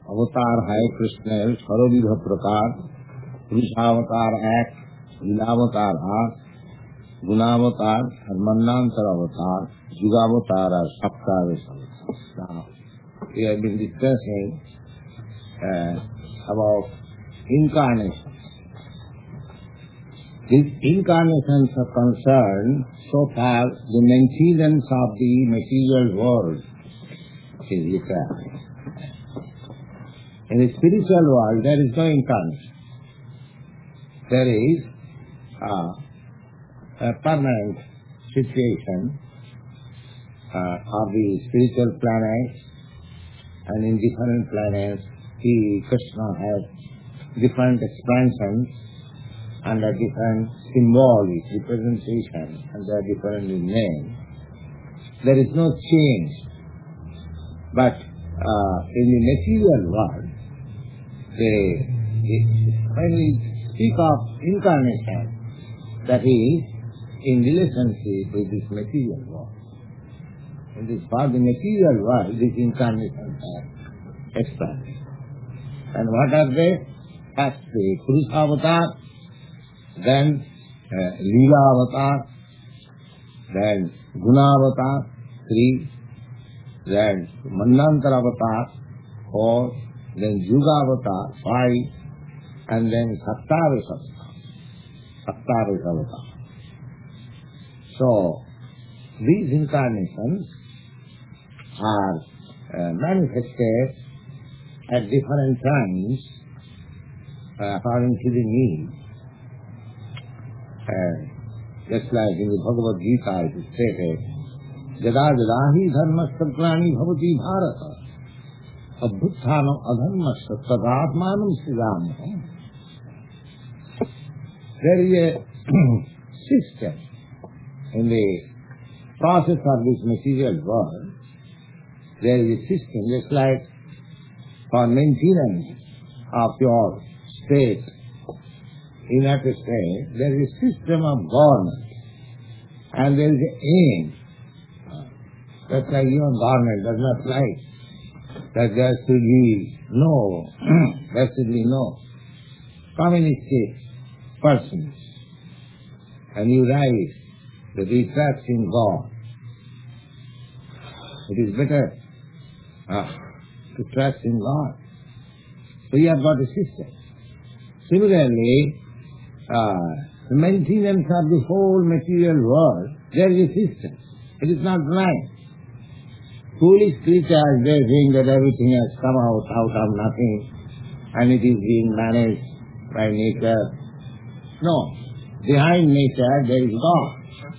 अवतार है कृष्ण सर्वविध प्रकार, पुरुषावतार एक, लीलावतार आठ, गुणावतार और मन्नांतर अवतार, युगावतार और सप्ताह. We have been discussing about incarnation. These incarnations are concerned so far the maintenance of the material world is required. In the spiritual world there is no incarnation. There is a permanent situation of the spiritual planets, and in different planets Krishna has different expansions under different symbolic representation and they are differently named. There is no change. But in the material world, when we speak of incarnation, that is in relationship with this material world. In this part, the material world, this incarnation are expanded. And what are they? First the Purusha avatar, then Leela avatar, then Guna avatar, 3, then Mannantara avatar, 4, then Yuga avatar, 5, and then Saptavesh avatar. So, these incarnations are manifested at different times according to the need. Just like in the Bhagavad Gita it is stated, Jada jadahi dharmasya prani bhavati bharata abhutthanam adharmasya tadatmanam sridhamaham. There is a system in the process of this material world. There is a system, just like for maintenance of your state, United States, there is a system of government and there is an aim. Just like your government does not like that there should be no communistic persons, and you write that we trust in God. It is better to trust in God. So you have got a system. Similarly, the maintenance of the whole material world, there is a system. It is not blind. Foolish creatures, they think that everything has come out of nothing and it is being managed by nature. No. Behind nature there is God.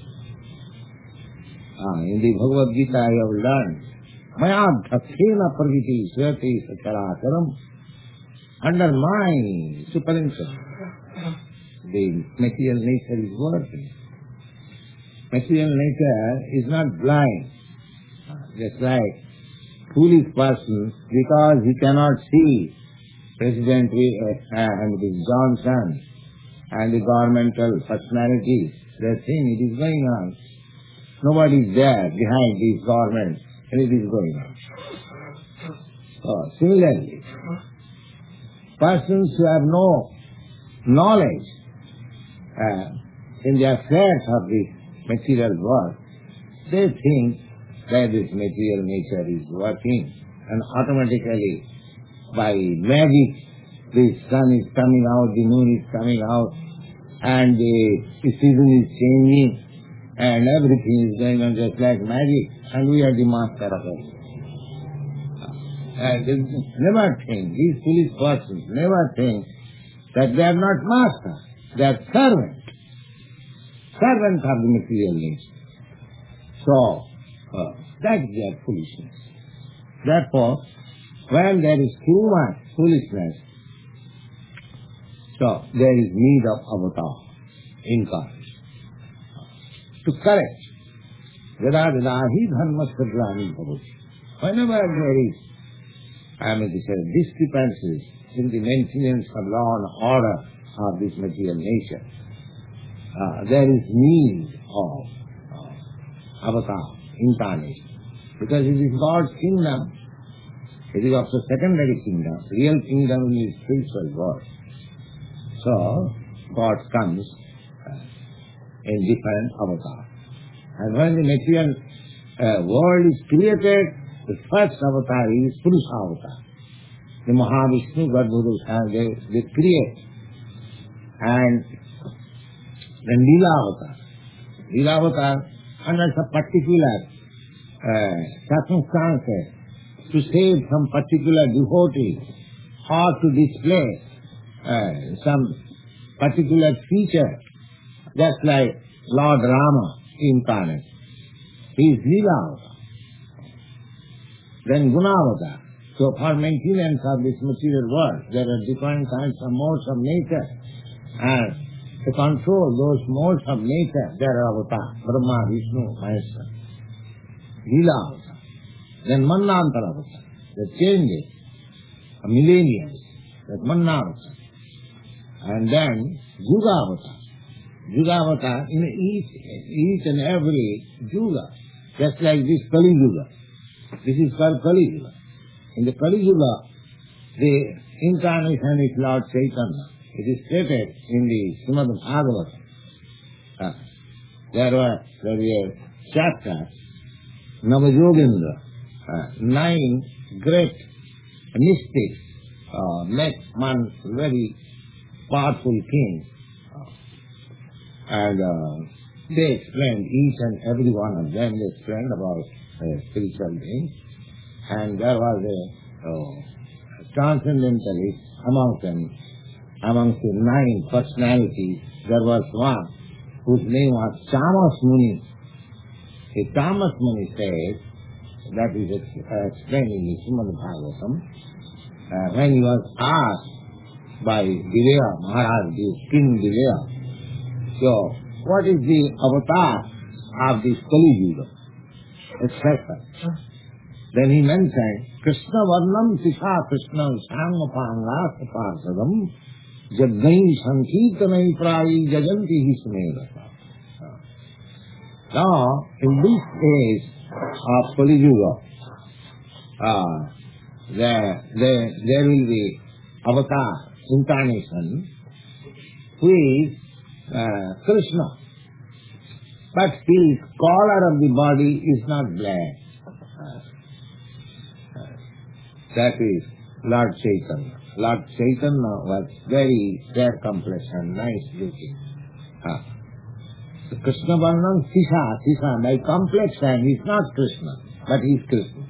In the Bhagavad Gita I have learned, Maya bhaksena praviti swati sacharacharam. Under my superintention, the material nature is working. Material nature is not blind. Just like foolish person, because he cannot see President and Johnson and the governmental personalities, they think it is going on. Nobody is there behind this government and it is going on. So, similarly, persons who have no knowledge in the affairs of the material world, they think that this material nature is working and automatically by magic the sun is coming out, the moon is coming out and the season is changing and everything is going on just like magic and we are the master of it. Never think, these foolish persons never think that they are not master, they are servants of the material nature. So, that is their foolishness. Therefore, when there is too much foolishness, so there is need of avatar, incarnation, to correct. Yada jadahi dharmasya glani bhavati. Whenever there is discrepancies in the maintenance of law and order of this material nature, there is need of avatar, incarnation. Because it is God's kingdom, It is also secondary kingdom. Real kingdom is spiritual world. So, God comes in different avatars. And when the material world is created, the first avatar is Purusha avatar. The Mahavishnu, Garbhodaya, they create. And then Leela avatar. Leela avatar, under some particular circumstances, to save some particular devotee or to display some particular feature, just like Lord Rama incarnate. He is Leela avatar. Then Guna avatar. So for maintenance of this material world, there are different kinds of modes of nature. And to control those modes of nature, there are avatars, Brahma, Vishnu, Maheshwara. Leela avatar. Then Manvantara avatar. The changes, millenniums, that Manvantara. And then Yuga avatar. Yuga avatar in each and every Yuga, just like this Kali Yuga. This is called Kali Yuga. In the Kali Yuga, the incarnation is Lord Chaitanya. It is stated in the Srimad Bhagavatam. There was a chapter, Navajogendra, 9 great mystics met one very powerful king, and they explained, each and every one of them, they explained about spiritual beings. And there was a transcendentalist among them, amongst the 9 personalities. There was one whose name was Chamas Muni. The Chamas Muni said, that is explained in the Srimad Bhagavatam, when he was asked by Divya Maharaj, the King Divya, so what is the avatar of this Kali Yuga, etc. Then he mentioned, Krishna Varnam Sisha Krishna Sangapanga Saparsadam Jaggai Sankirtanai Prayi Jajanti Hismeva. Now, in this case of Kali Yuga, there will be avatar, incarnation, who is Krishna. But his color of the body is not black. That is Lord Chaitanya. Lord Chaitanya was very fair complexion, nice looking. So Krishna Varnam Sisha, by complexion he is not Krishna, but he is Krishna.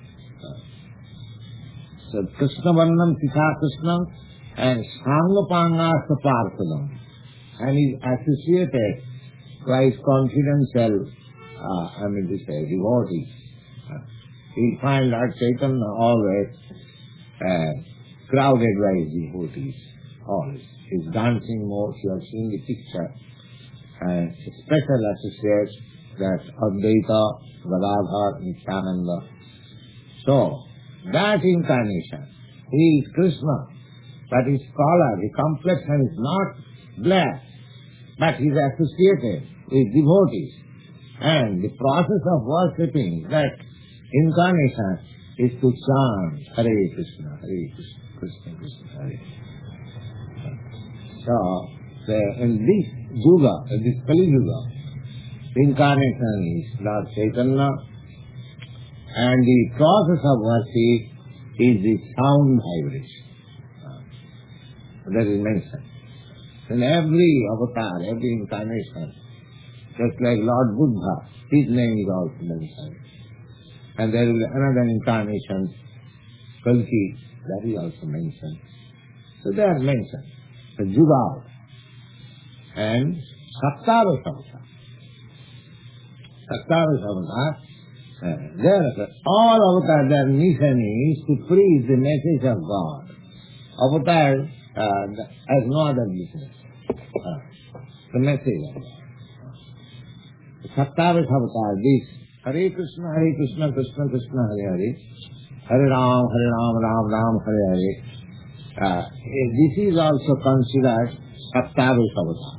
So Krishna Varnam Sisha Krishna and Sangapanga Saparsadam, and he is associated by his confidential, devotees. We find Lord Chaitanya always crowded by his devotees, always. His dancing modes, you have seen the picture, and special associates, that Advaita, Gadadhar, Nityananda. So, that incarnation, he is Krishna, but his color, the complexion is not black, but he is associated with devotees. And the process of worshipping that incarnation is to chant Hare Krishna, Krishna Krishna, Hare. So, in this Yuga, in this Kali Yuga, the incarnation is Lord Chaitanya, and the process of worship is the sound vibration. That is mentioned. In every avatar, every incarnation, just like Lord Buddha, his name is also mentioned. And there will be another incarnation, Kalki, that is also mentioned. So they are mentioned. The Yuga and Saptavas avatar. Saptavas avatar, all avatars, their mission is to preach the message of God. Avatar has no other business. The message of God. Saptavas avatar, this Hare Krishna, Krishna Krishna, Hare Hare, Hare Ram, Ram Ram, Hare Hare. This is also considered Saptavas avatar.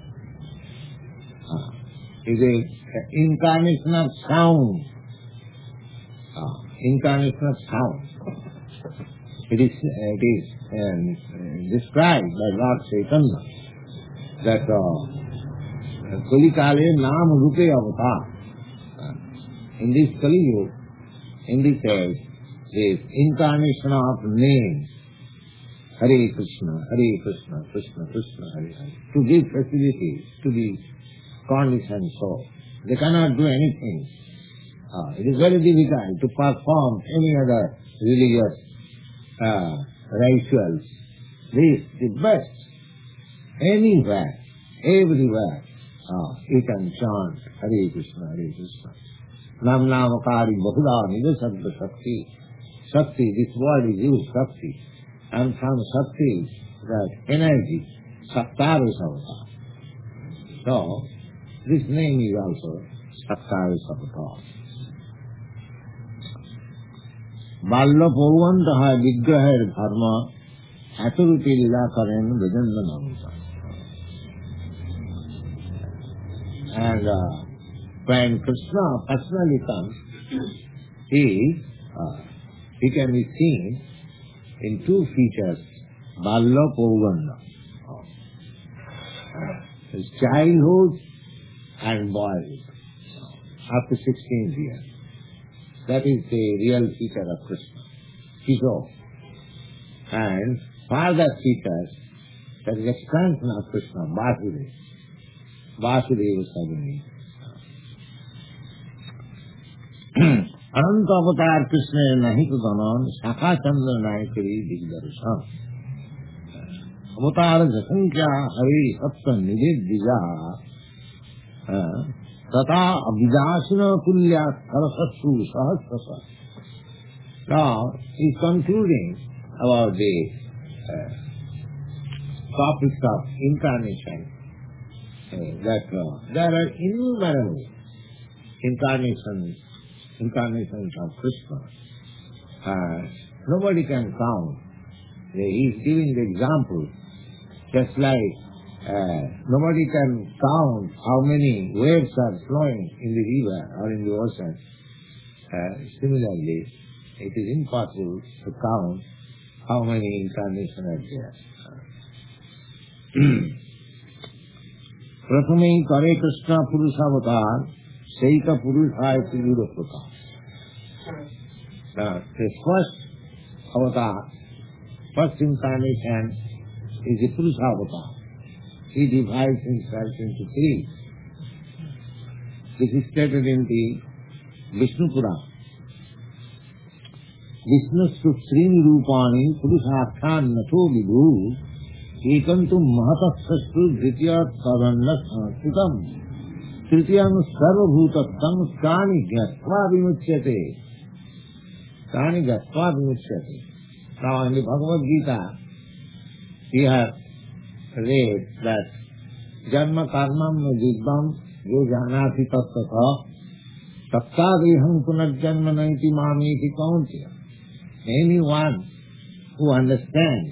It is incarnation of sound. Incarnation of sound. It is described by Lord Chaitanya that Kali Kale Naam Rupe Avatar. In this Kali Yuga, in this age, this incarnation of name, Hare Krishna, Krishna Krishna, Hare Hare, to give facility to the conditioned soul. They cannot do anything. It is very difficult to perform any other religious rituals. This is the best. Anywhere, everywhere, you can chant Hare Krishna, Hare Krishna. Nam Namakari Bahuda Nidasabda Shakti. Shakti, this word is used, Shakti. And from Shakti, that energy, Saktarisavatar. So, this name is also Saktarisavatar. बाल्य पौवंत है विग्रह धर्म एतरूपी लीला करें विजन नामता. And when Krishna personally comes, he can be seen in two features, Balla Povanda, his childhood and boyhood, up to 16 years. That is the real feature of Krishna, Kishore. And further features, that is expansion of Krishna, Vasudeva. Vasudeva Sabini. अनंत अवतार कृष्ण नहीं तो गणन शाखा चंद्र नायकरी दिग्दर्शन अवतार संख्या हरि सप्त निधि द्विजा तथा अभिदासन तुल्या सरसु सहस्र. Now he is concluding about the topics of incarnation, that there are innumerable incarnations of Krishna. Nobody can count. He is giving the example, just like nobody can count how many waves are flowing in the river or in the ocean. Similarly, it is impossible to count how many incarnations are there. प्रथमे करे Krishna पुरुषावतार Seika Purusha Purusha. The first avatar, first incarnation is the Purusha avatar. He divides himself into three. This is stated in the Vishnu Purana. Vishnustu Srini Rupani Purushakthan Nato Vidhu Ekantum Mahatasastu Dritya Savanna Sanskritam Tritiyam Sarvabhutattam Kani Gyatva Vimuchyate. Kani Gyatva Vimuchyate. Now in the Bhagavad Gita, we have read that Janma Karmam Jidvam Jo Janati Tattva Tattadeham Punarjanma Naiti Mamiti Kauntya. Anyone who understands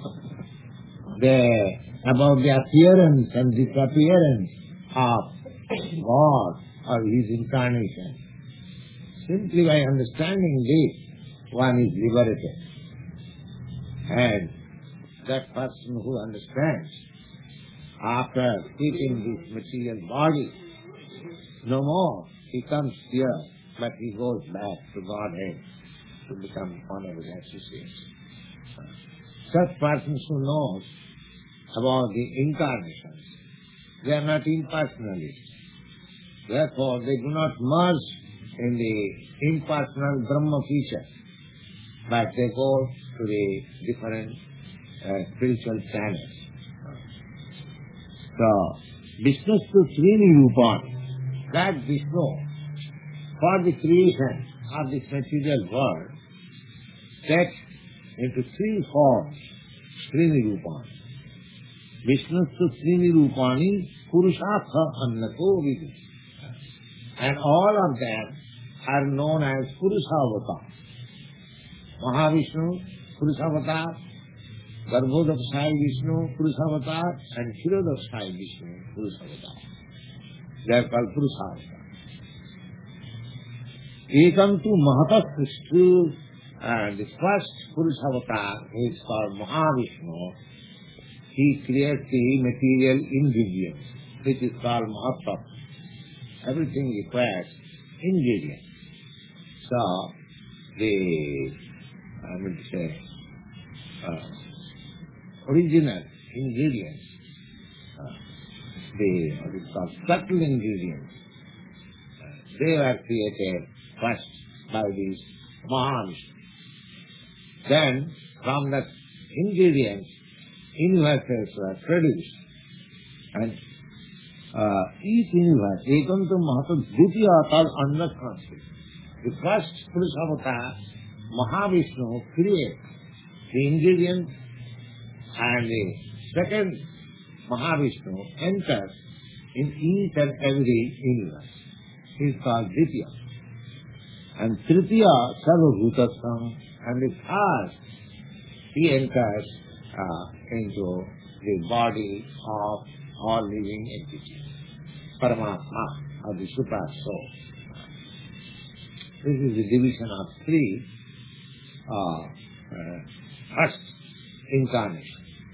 about the appearance and disappearance of God or His incarnation, simply by understanding this, one is liberated. And that person who understands, after keeping this material body, no more he comes here, but he goes back to Godhead to become one of His associates. Such persons who know about the incarnations, they are not impersonalists. Therefore, they do not merge in the impersonal Brahma feature, but they go to the different spiritual channels. So, Vishnustu Srini Rupan, that Vishnu, for the creation of this material world, takes into three forms, Srini Rupan. Vishnustu Srini Rupani Purushatha Annato Vidhu. And all of them are known as Purusavatar. Mahavishnu, Purusavatar, Garbhodakshai Vishnu, Purusavatar, and Kshirodakshai Vishnu, Purusavatar. They are called Purusavatar. Ekam tu Mahatas Krishtu the first Purusha avatar, who is called Mahavishnu, he creates the material ingredients, which is called Mahattva. Everything requires ingredients. So, original ingredients, what is called subtle ingredients, they were created first by these Mahavishnu. Then, from that ingredients, universes were produced. And each universe, Ekantam Mahatam Dvitiya called underconscious. The first Purusha avatar, Mahavishnu, creates the ingredients, and the second Mahavishnu enters in each and every universe. He is called Dvitiya. And Tritiya, Sarvabhutasam, and the third, he enters into the body of all living entities, Paramatma, or the Super Soul. This is the division of three first incarnation.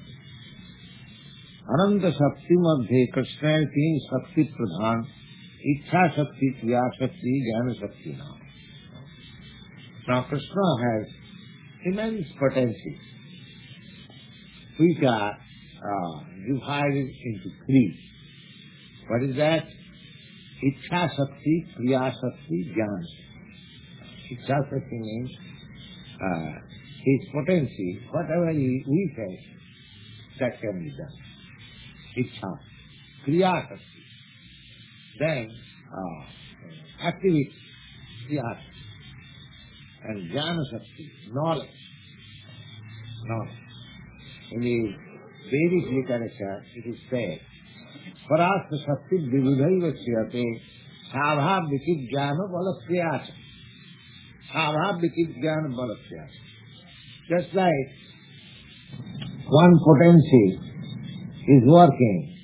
Ananta Shakti Madhye Krishna तीन शक्ति प्रधान इच्छा शक्ति, क्रिया शक्ति, ज्ञान शक्ति now. Now Krishna has immense potencies, which are divided into three. What is that? Ichha Shakti, Kriya Shakti, Jnana Shakti. Ichha Shakti means his potency, whatever he wishes, that can be done. Ichha. Kriya Shakti. Then activity, Kriya Shakti. And Jnana Shakti, knowledge. Knowledge. In the Vedic literature, it is said, Parasta Shakti Dividhaiva Shriyate Savhabhikit Jnana Balakriyasa. Savhabhikit Jnana Balakriyasa. Just like one potency is working,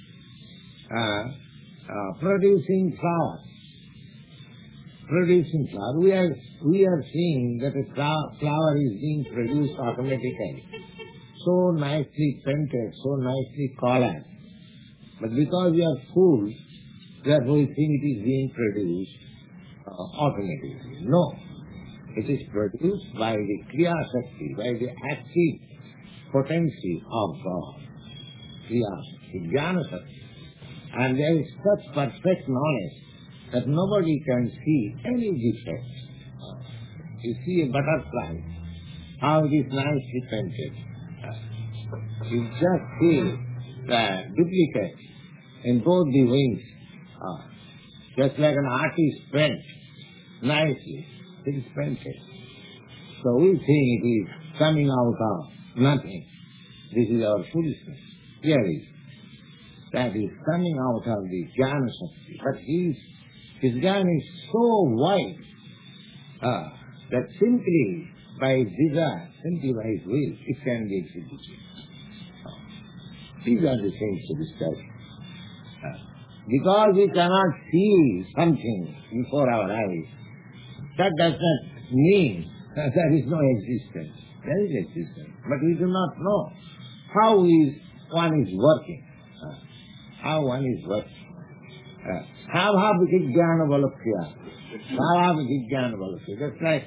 producing flowers. Producing flower. We are seeing that a flower is being produced automatically. So nicely painted, so nicely colored. But because we are fools, therefore we think it is being produced automatically. No. It is produced by the Kriya Shakti, by the active potency of God. Kriya Shakti, Jnana Shakti. And there is such perfect knowledge that nobody can see any defect. You see a butterfly, how it is nicely painted. You just see the duplicate in both the wings, just like an artist paint, nicely, it is painted. So we think it is coming out of nothing. This is our foolishness. Here is. That is coming out of the Jnana Shakti. But his Jnana is so wide that simply by his desire, simply by his will, it can be executed. These are the things to be studied. Because we cannot see something before our eyes, that does not mean that there is no existence. There is existence. But we do not know how one is working. How one is working. Savhabhikit Jnana Balakya. Savhabhikit Jnana Balakya. Just like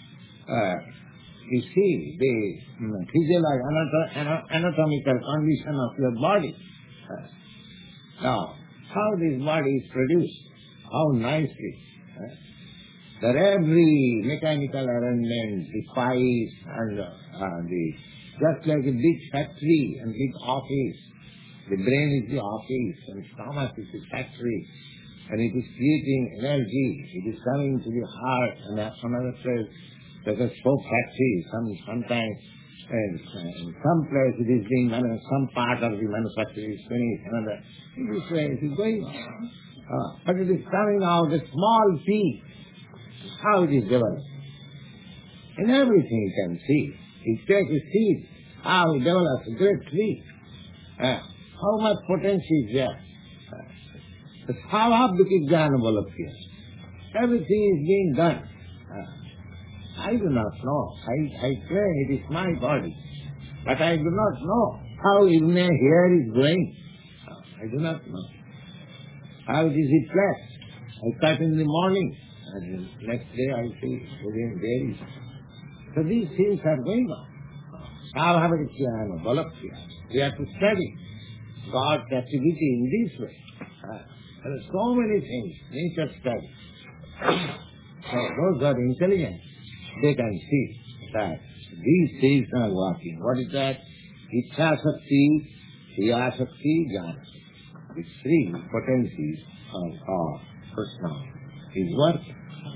you see the physiological, anatomical condition of your body. Now, how this body is produced, how nicely. That every mechanical arrangement, the pipes and just like a big factory and big office. The brain is the office and stomach is the factory, and it is creating energy. It is coming to the heart, and that's another place. There's a soap factory. Sometimes in some place it is being some part of the manufacturing is finished. Another. In this way it is going on. But it is coming out a small piece. How it is developed. In everything you can see. You take a seed, how it develops a great tree. How much potential is there? The Savhabhikit Jnana Balakya. Everything is being done. I do not know. I claim it is my body. But I do not know how even a hair is going. I do not know. How is it placed? I cut in the morning, and the next day I see again there is. So these things are going on. Savhavarityana, Balakya. We have to study God's activity in this way. There are so many things, nature study. So those who are intelligent, they can see that these things are working. What is that? Ichha Shakti, Kriya Shakti, Jnana Shakti. These three potencies of Krishna is working.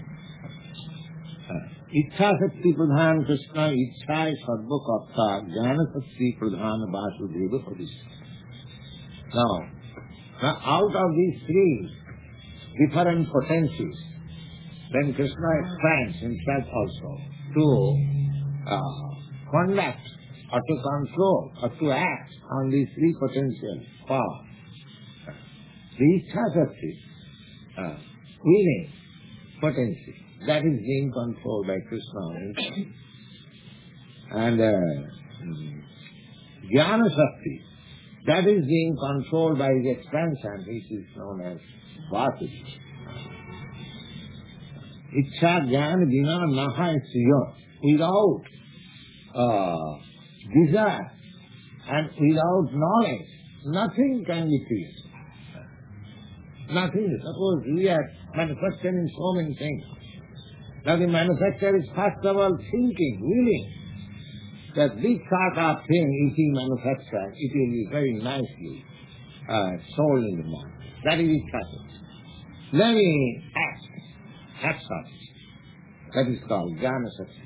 Ichha Shakti Pradhan Krishna, Ichha is Sarvakapta, Jnana Shakti Pradhan Vasudeva Padishta. Now, out of these three different potencies, then Krishna expands himself also to conduct or to control or to act on these three potential powers. The Ichha Shakti, willing potency, that is being controlled by Krishna. And Jnana Shakti, that is being controlled by the expansion, which is known as Vasudeva. Ichha Jnana Vina Naha Sriya. Without desire and without knowledge, nothing can be created. Nothing. Suppose we are manufacturing so many things. Now the manufacturer is first of all thinking, willing, that this sort of thing, if he manufactures, it will be very nicely sold in the market. That is his purpose. Then he acts on it. That is called Jnana Shakti.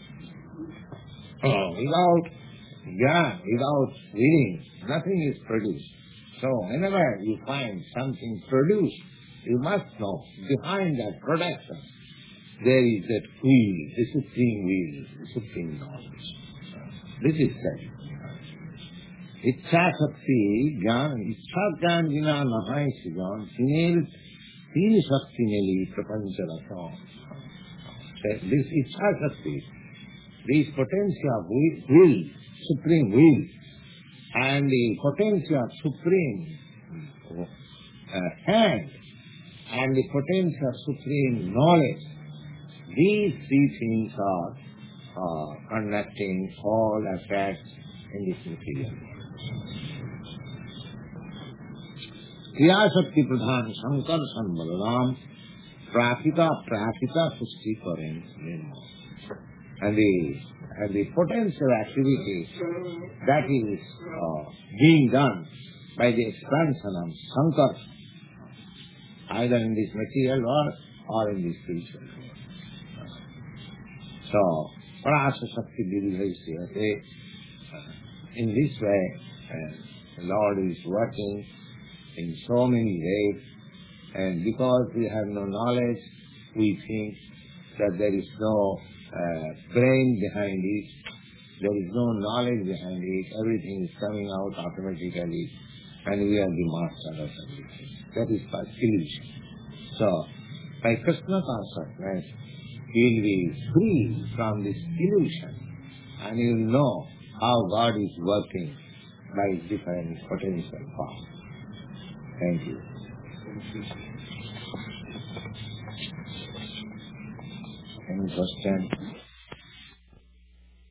Without jnana, without willing, nothing is produced. So whenever you find something produced, you must know behind that production there is that will, the supreme will, the supreme knowledge. This is said. Ichha Shakti, Jnana, Ichha Jnana Vina Nahai Sigan, Sinel, Teen Shakti Neli, Prapancha Rasam. This Ichha Shakti, this potential of will, supreme will, and the potential of supreme hand, and the potential of supreme knowledge, these three things are conducting all affairs in this material world. Kriya Shakti Pradhan Shankar Sanbalaram Prakita Sushti Karen. And the potential activity that is being done by the expansion of Shankar, either in this material world or in the spiritual world. So, Parasa Shakti Vidhi, in this way, the Lord is working in so many ways, and because we have no knowledge, we think that there is no brain behind it, there is no knowledge behind it, everything is coming out automatically, and we are the master of everything. That is called illusion. So, by Krishna consciousness, you will be free from this illusion, and you will know how God is working by different potential powers. Thank you. Any question?